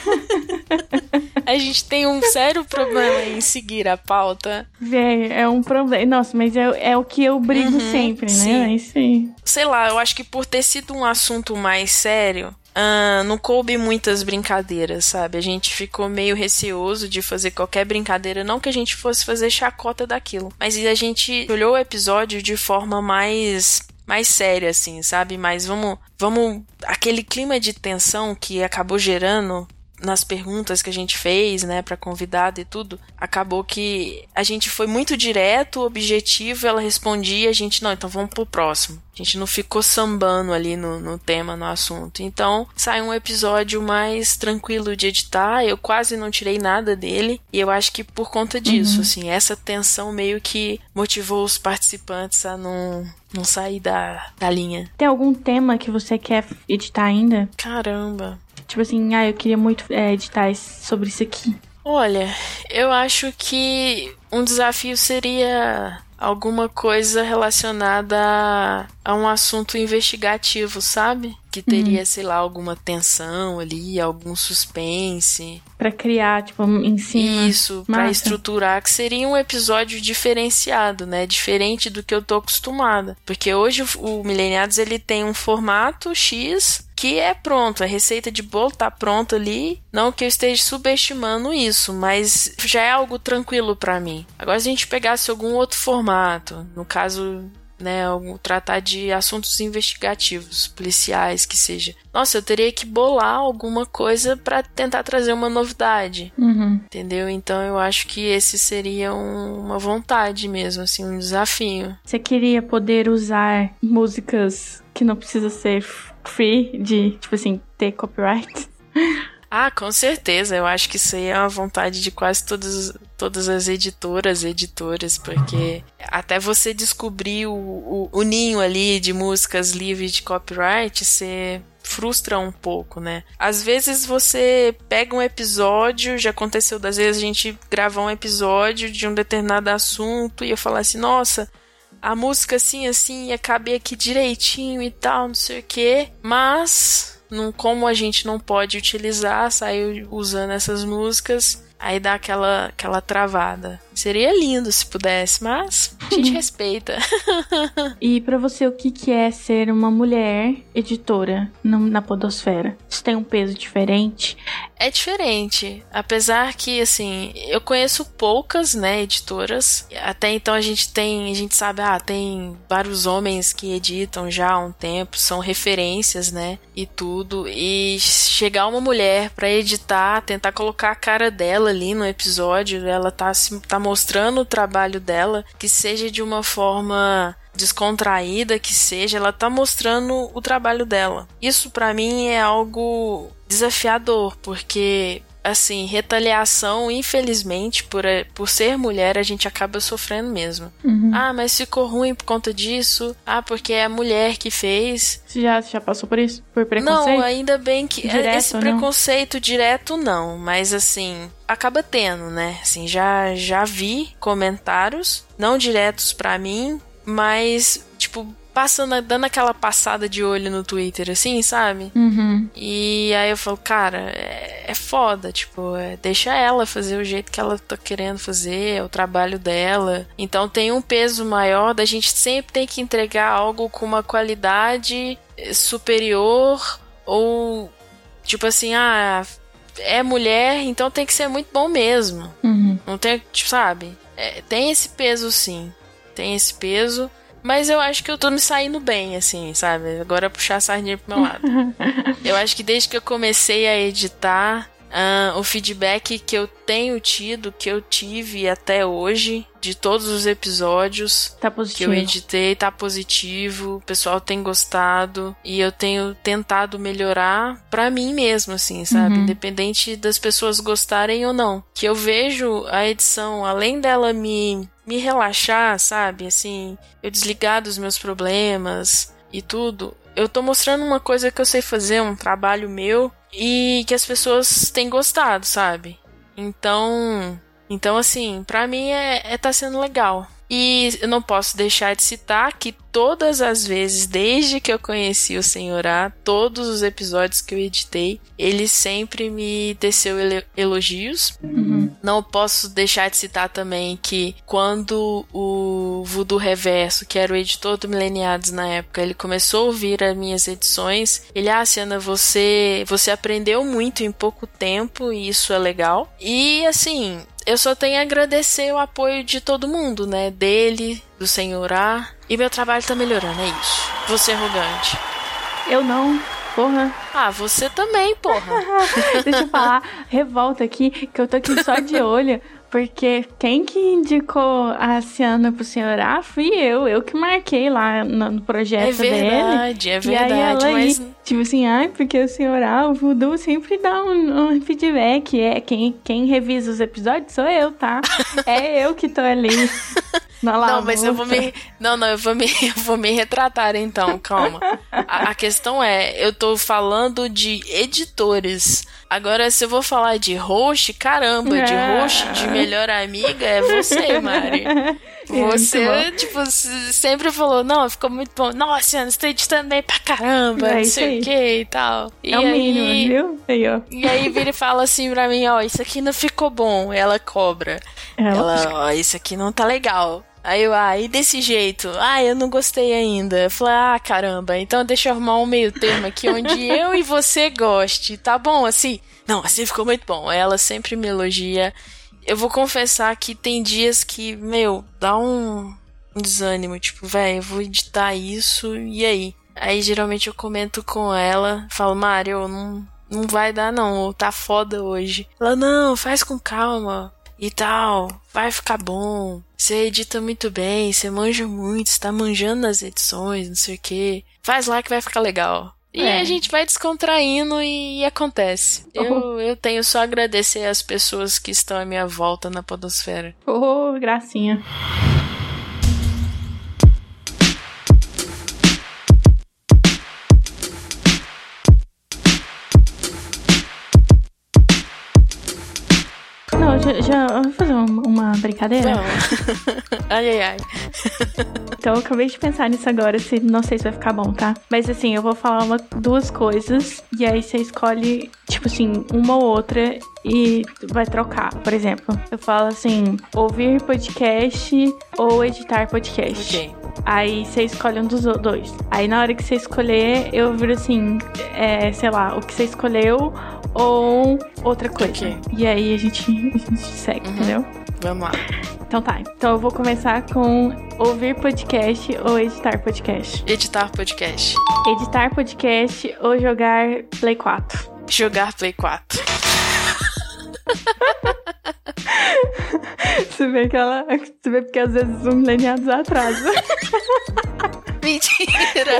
a gente tem um sério problema em seguir a pauta. Véi, é um problema. Nossa, mas é, é o que eu brigo uhum, sempre, né? Sim. É isso aí. Sei lá, eu acho que por ter sido um assunto mais sério, uh, não coube muitas brincadeiras, sabe? A gente ficou meio receoso de fazer qualquer brincadeira, não que a gente fosse fazer chacota daquilo, mas a gente olhou o episódio de forma mais... mais séria, assim, sabe? Mas vamos... vamos aquele clima de tensão que acabou gerando... nas perguntas que a gente fez, né, pra convidada e tudo, acabou que a gente foi muito direto, objetivo, ela respondia, a gente, não, então vamos pro próximo. A gente não ficou sambando ali no, no tema, no assunto. Então, saiu um episódio mais tranquilo de editar, eu quase não tirei nada dele, e eu acho que por conta disso, uhum. assim, essa tensão meio que motivou os participantes a não... não sair da, da linha. Tem algum tema que você quer editar ainda? Caramba... Tipo assim, ah, eu queria muito é, editar sobre isso aqui. Olha, eu acho que um desafio seria alguma coisa relacionada a, a um assunto investigativo, sabe? que teria, hum. sei lá, alguma tensão ali, algum suspense. Pra criar, tipo, em cima. Isso, pra estruturar, que seria um episódio diferenciado, né? Diferente do que eu tô acostumada. Porque hoje o, o Mileniados, ele tem um formato X que é pronto, a receita de bolo tá pronta ali. Não que eu esteja subestimando isso, mas já é algo tranquilo pra mim. Agora, se a gente pegasse algum outro formato, no caso, né, tratar de assuntos investigativos, policiais, que seja. Nossa, eu teria que bolar alguma coisa pra tentar trazer uma novidade. Uhum. Entendeu? Então eu acho que esse seria um, uma vontade mesmo, assim, um desafio. Você queria poder usar músicas que não precisa ser free, de, tipo assim, ter copyright? Ah, com certeza. Eu acho que isso aí é uma vontade de quase todas, todas as editoras, editoras, porque até você descobrir o, o, o ninho ali de músicas livres de copyright, você frustra um pouco, né? Às vezes você pega um episódio, já aconteceu das vezes a gente gravar um episódio de um determinado assunto e eu falar assim, nossa, a música assim, assim, ia caber aqui direitinho e tal, não sei o quê, mas não, como a gente não pode utilizar, saiu usando essas músicas, aí dá aquela, aquela travada. Seria lindo se pudesse, mas a gente respeita. E pra você, o que, que é ser uma mulher editora no, na podosfera? Isso tem um peso diferente? É diferente, apesar que, assim, eu conheço poucas, né, editoras. Até então a gente tem, a gente sabe, ah, tem vários homens que editam já há um tempo, são referências, né, e tudo. E chegar uma mulher pra editar, tentar colocar a cara dela ali no episódio, ela tá, tá mostrando o trabalho dela, que seja de uma forma descontraída, que seja, ela tá mostrando o trabalho dela. Isso pra mim é algo desafiador, porque, assim, retaliação, infelizmente, por, por ser mulher, a gente acaba sofrendo mesmo. Uhum. Ah, mas ficou ruim por conta disso. Ah, porque é a mulher que fez. Você já, já passou por isso? Por preconceito? Não, ainda bem que... Direto, esse preconceito não? direto, não. Mas, assim, acaba tendo, né? Assim, já, já vi comentários, não diretos pra mim, mas, tipo, passando, dando aquela passada de olho no Twitter, assim, sabe? Uhum. E aí eu falo, cara, é, é foda, tipo, é, deixa ela fazer o jeito que ela tá querendo fazer, é o trabalho dela. Então tem um peso maior da gente sempre tem que entregar algo com uma qualidade superior, ou, tipo assim, ah, é mulher, então tem que ser muito bom mesmo. Uhum. Não tem, tipo, sabe? É, tem esse peso, sim. Tem esse peso, mas eu acho que eu tô me saindo bem, assim, sabe? Agora puxar a sardinha pro meu lado. Eu acho que desde que eu comecei a editar, uh, o feedback que eu tenho tido, que eu tive até hoje, de todos os episódios tá positivo. Que eu editei, tá positivo, o pessoal tem gostado, e eu tenho tentado melhorar pra mim mesmo, assim, sabe? Uhum. Independente das pessoas gostarem ou não. Que eu vejo a edição, além dela me... me relaxar, sabe, assim, eu desligar dos meus problemas e tudo, eu tô mostrando uma coisa que eu sei fazer, um trabalho meu, e que as pessoas têm gostado, sabe, então, então assim, pra mim é, é tá sendo legal. E eu não posso deixar de citar que todas as vezes, desde que eu conheci o Senhor A, todos os episódios que eu editei, ele sempre me teceu elogios. Uhum. Não posso deixar de citar também que quando o Voodoo Reverso, que era o editor do Mileniados na época, ele começou a ouvir as minhas edições, ele, ah, Ciana, você, você aprendeu muito em pouco tempo e isso é legal. E assim... eu só tenho a agradecer o apoio de todo mundo, né? Dele, do Senhor A. E meu trabalho tá melhorando, é isso. Você é arrogante. Eu não, porra. Ah, você também, porra. Deixa eu falar, revolta aqui, que eu tô aqui só de olho. Porque quem que indicou a Ciana pro Senhor A fui eu. Eu que marquei lá no, no projeto é verdade, dele. É verdade, e aí ela mas... aí, tipo assim, ai, porque o Senhor A, o Voodoo sempre dá um, um feedback. É, quem, quem revisa os episódios sou eu, tá? É eu que tô ali. Não, mas eu vou me... Não, não, eu vou me, eu vou me retratar então, calma. A, a questão é, eu tô falando de editores. Agora, se eu vou falar de host, caramba, de host, de melhor amiga, é você, Mari. Você, é tipo, sempre falou, não, ficou muito bom. Nossa, Ana, você tá editando bem pra caramba, é não sei o que e tal. É o mínimo, viu? Aí, ó. E aí vira e fala assim pra mim, ó, isso aqui não ficou bom. Ela cobra. Ela, Ela ó, isso aqui não tá legal. Aí eu, ah, e desse jeito? Ah, eu não gostei ainda. Eu falei, ah, caramba, então deixa eu arrumar um meio termo aqui onde eu e você goste, tá bom assim? Não, assim ficou muito bom. Ela sempre me elogia. Eu vou confessar que tem dias que, meu, dá um, um desânimo, tipo, velho, eu vou editar isso, e aí? Aí geralmente eu comento com ela, falo, Mário, não, não vai dar não, tá foda hoje. Ela, não, faz com calma. E tal, vai ficar bom, você edita muito bem, você manja muito, você tá manjando nas edições, não sei o que, faz lá que vai ficar legal. E é. a gente vai descontraindo e, e acontece. Oh. Eu, eu tenho só a agradecer às pessoas que estão à minha volta na podosfera. Oh, gracinha. Não, já, já vou fazer uma, uma brincadeira? Não. Ai, ai, ai. Então eu acabei de pensar nisso agora, se, não sei se vai ficar bom, tá? Mas assim, eu vou falar uma, duas coisas e aí você escolhe, tipo assim, uma ou outra e vai trocar. Por exemplo, eu falo assim, ouvir podcast ou editar podcast. Ok. Aí você escolhe um dos dois. Aí na hora que você escolher, eu viro assim, é, sei lá, o que você escolheu ou outra coisa. Okay. E aí a gente, a gente segue, uhum. Entendeu? Vamos lá. Então tá, então eu vou começar com ouvir podcast ou editar podcast. Editar podcast. Editar podcast ou jogar Play quatro. Jogar Play quatro. Você vê que ela. Você vê porque às vezes um mileniados atrasa. Mentira!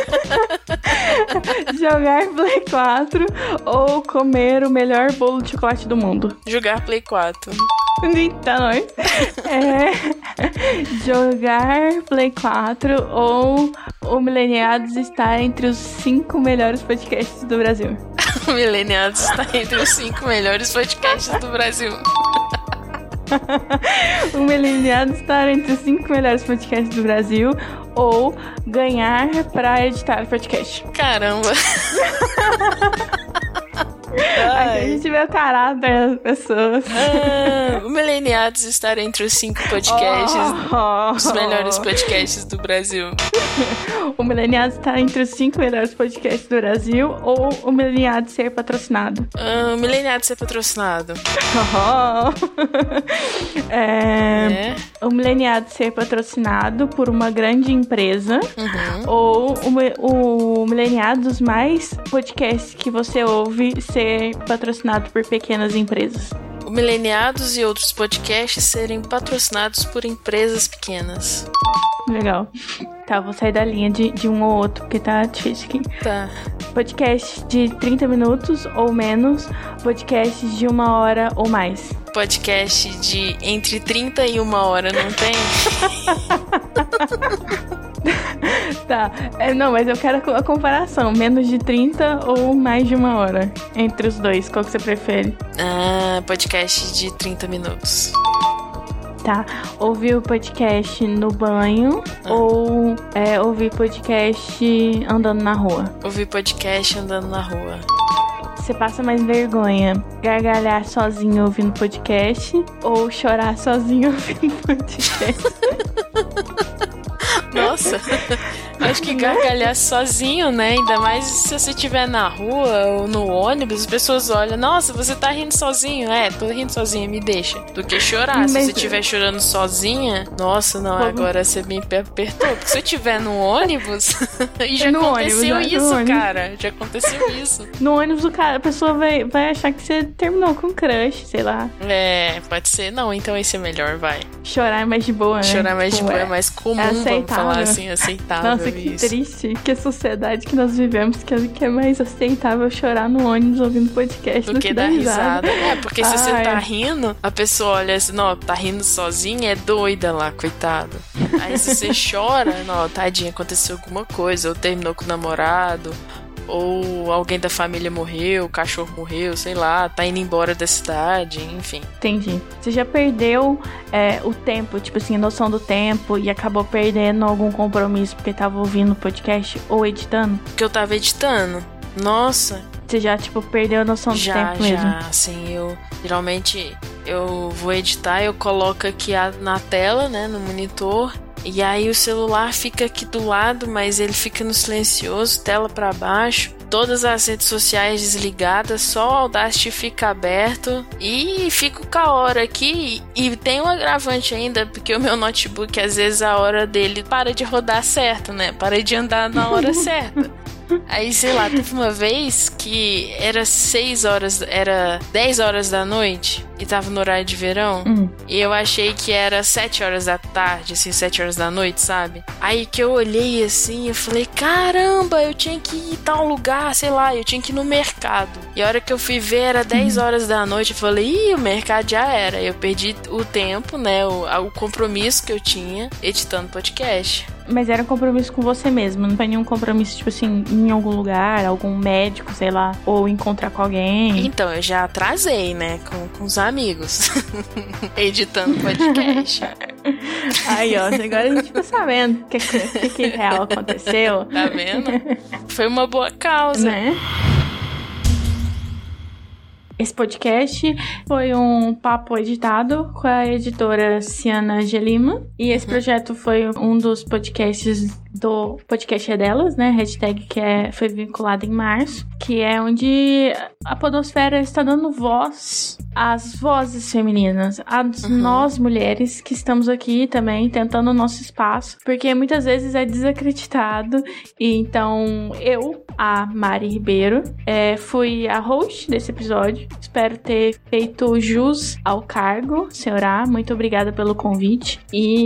Jogar Play quatro ou comer o melhor bolo de chocolate do mundo. Jogar Play quatro. Então, é. Jogar Play quatro ou o Mileniados está entre os cinco melhores podcasts do Brasil. O Mileniados está entre os cinco melhores podcasts do Brasil. O Mileniados está entre os cinco melhores podcasts do Brasil ou ganhar pra editar podcast. Caramba! Aqui a gente vê o caráter das pessoas. Ah, o Mileniados estar entre os cinco podcasts, oh, os melhores podcasts do Brasil. O Mileniados está entre os cinco melhores podcasts do Brasil ou o Mileniados ser patrocinado? Ah, o Mileniados ser patrocinado. é, é. O Mileniados ser patrocinado por uma grande empresa uhum. ou o, o Mileniados mais podcasts que você ouve ser patrocinado por pequenas empresas. O Mileniados e outros podcasts serem patrocinados por empresas pequenas. Legal. Tá, vou sair da linha de, de um ou outro, porque tá difícil aqui. Tá. Podcast de trinta minutos ou menos, podcast de uma hora ou mais. Podcast de entre trinta e uma hora, não tem? Tá, é, não, mas eu quero a comparação, menos de trinta ou mais de uma hora. Entre os dois, qual que você prefere? Ah, podcast de trinta minutos. Tá, ouvir o podcast no banho ah. ou é, ouvir podcast andando na rua? Ouvir podcast andando na rua. Você passa mais vergonha gargalhar sozinho ouvindo podcast ou chorar sozinho ouvindo podcast? Nossa, acho que gargalhar sozinho, né? Ainda mais se você estiver na rua ou no ônibus, as pessoas olham, nossa, você tá rindo sozinho. É, tô rindo sozinha, me deixa. Do que chorar. Mas... se você estiver chorando sozinha, nossa, não, Como? agora você me apertou. Porque se eu estiver no ônibus, e já no aconteceu ônibus, isso, no cara. Já aconteceu isso. No ônibus, o cara, a pessoa vai, vai achar que você terminou com um crush, sei lá. É, pode ser. Não, então esse é melhor, vai. Chorar é mais de boa, né? Chorar é mais de Pô, boa, é é mais comum, é vamos falar assim, aceitável. Nossa, que isso. triste. Que sociedade que nós vivemos, que, que é mais aceitável chorar no ônibus ouvindo podcast do, do que, que dar risada. risada. É, porque se Ai. você tá rindo, a pessoa olha assim, não, tá rindo sozinha, é doida lá, coitado. Aí se você chora, não, tadinha, aconteceu alguma coisa, ou terminou com o namorado, ou alguém da família morreu, o cachorro morreu, sei lá, tá indo embora da cidade, enfim. Entendi. Você já perdeu é, o tempo, tipo assim, a noção do tempo e acabou perdendo algum compromisso porque tava ouvindo o podcast ou editando? Porque eu tava editando. Nossa. Você já, tipo, perdeu a noção do já, tempo mesmo? Já, já. Assim, eu... Geralmente, eu vou editar, eu coloco aqui a, na tela, né, no monitor, e aí o celular fica aqui do lado, mas ele fica no silencioso, tela pra baixo, todas as redes sociais desligadas, só o Audacity fica aberto, e fico com a hora aqui, e tem um agravante ainda, porque o meu notebook, às vezes, a hora dele para de rodar certo, né, para de andar na hora certa. Aí, sei lá, teve uma vez que era seis horas, era dez horas da noite e tava no horário de verão, uhum. E eu achei que era sete horas da tarde, assim, sete horas da noite, sabe? Aí que eu olhei assim, eu falei, caramba, eu tinha que ir em tal lugar, sei lá, eu tinha que ir no mercado. E a hora que eu fui ver era dez horas da noite, eu falei, ih, o mercado já era. Eu perdi o tempo, né, o, o compromisso que eu tinha editando podcast. Mas era um compromisso com você mesmo, não foi nenhum compromisso, tipo assim, em algum lugar, algum médico, sei lá, ou encontrar com alguém. Então, eu já atrasei, né, com, com os amigos, editando podcast. Aí, ó, agora a gente tá sabendo o que, que, que real aconteceu. Tá vendo? Foi uma boa causa. Né? Esse podcast foi um papo editado com a editora Ciana Gelima. E esse projeto foi um dos podcasts do Podcast é Delas, né? Hashtag que é, foi vinculado em março. Que é onde a podosfera está dando voz às vozes femininas. A uhum. nós, mulheres, que estamos aqui também tentando o nosso espaço. Porque muitas vezes é desacreditado. E então, eu, a Mari Ribeiro, é, fui a host desse episódio. Espero ter feito jus ao cargo, senhora. Muito obrigada pelo convite.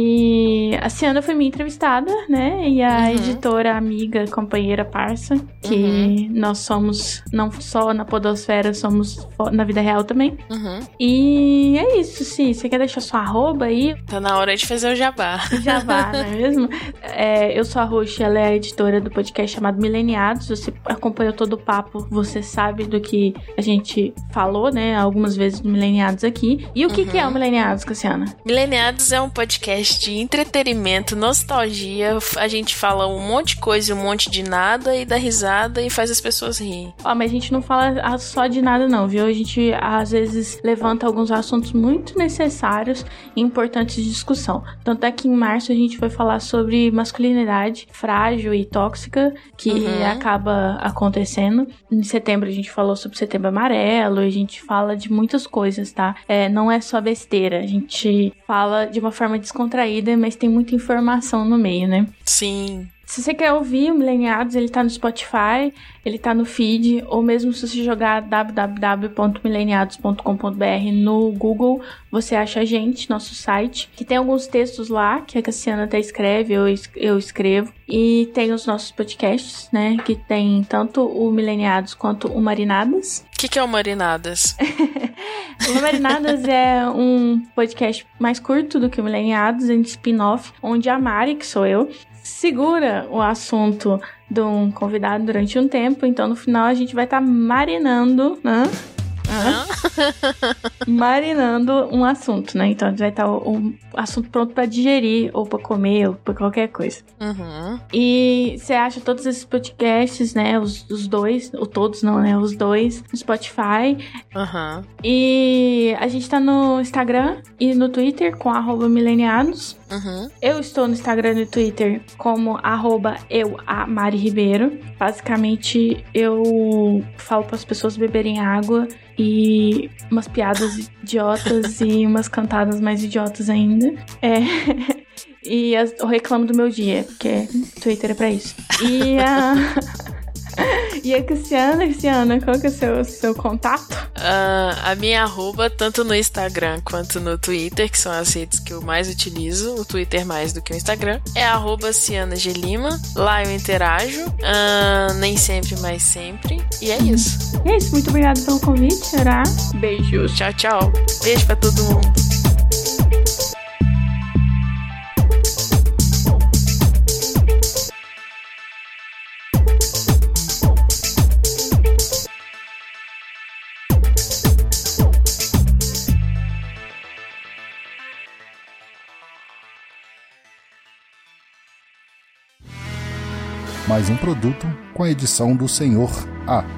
E a Ciana foi minha entrevistada, né? E a uhum. editora, amiga, companheira, parça, que uhum. nós somos não só na podosfera, somos na vida real também. Uhum. E é isso, sim. Você quer deixar sua arroba aí? Tá na hora de fazer o jabá. Jabá, não é mesmo? É, eu sou a host, ela é a editora do podcast chamado Mileniados. Você acompanhou todo o papo, você sabe do que a gente falou, né? Algumas vezes do Mileniados aqui. E o que, uhum. que é o Mileniados, Cassiana? Mileniados é um podcast de entretenimento, nostalgia. A gente fala um monte de coisa e um monte de nada e dá risada e faz as pessoas rirem. Ó, mas a gente não fala só de nada não, viu? A gente às vezes levanta alguns assuntos muito necessários e importantes de discussão. Tanto é que em março a gente vai falar sobre masculinidade frágil e tóxica, que uhum. acaba acontecendo. Em setembro a gente falou sobre Setembro Amarelo, e a gente fala de muitas coisas, tá? É, não é só besteira, a gente fala de uma forma descontraída, mas tem muita informação no meio, né? Sim. Se você quer ouvir o Mileniados, ele tá no Spotify, ele tá no feed, ou mesmo se você jogar w w w ponto mileniados ponto com ponto b r no Google, você acha a gente, nosso site, que tem alguns textos lá, que a Cassiana até escreve, eu, eu escrevo, e tem os nossos podcasts, né, que tem tanto o Mileniados quanto o Marinadas. O que, que é o Marinadas? O Marinadas é um podcast mais curto do que o Mileniados, em spin-off, onde a Mari, que sou eu, segura o assunto de um convidado durante um tempo, então no final a gente vai estar tá marinando, né? Ah, marinando um assunto, né? Então vai estar tá um assunto pronto pra digerir, ou pra comer, ou pra qualquer coisa. Uhum. E você acha todos esses podcasts, né? Os, os dois, ou todos não, né? Os dois no Spotify. Uhum. E a gente tá no Instagram e no Twitter com arroba mileniados. Uhum. Eu estou no Instagram e no Twitter como arroba eu, a Mari Ribeiro. Basicamente, eu falo para as pessoas beberem água e umas piadas idiotas e umas cantadas mais idiotas ainda. É... E eu reclamo do meu dia, porque Twitter é pra isso. E a... E a Cassiana, Cassiana, qual que é o seu, seu contato? Uh, a minha arroba, tanto no Instagram quanto no Twitter, que são as redes que eu mais utilizo, o Twitter mais do que o Instagram, é arroba Ciana Gelima. Lá eu interajo, uh, nem sempre, mas sempre. E é isso. É isso, muito obrigada pelo convite, será? Beijos. Tchau, tchau. Beijo pra todo mundo. mais um produto com a edição do senhor A.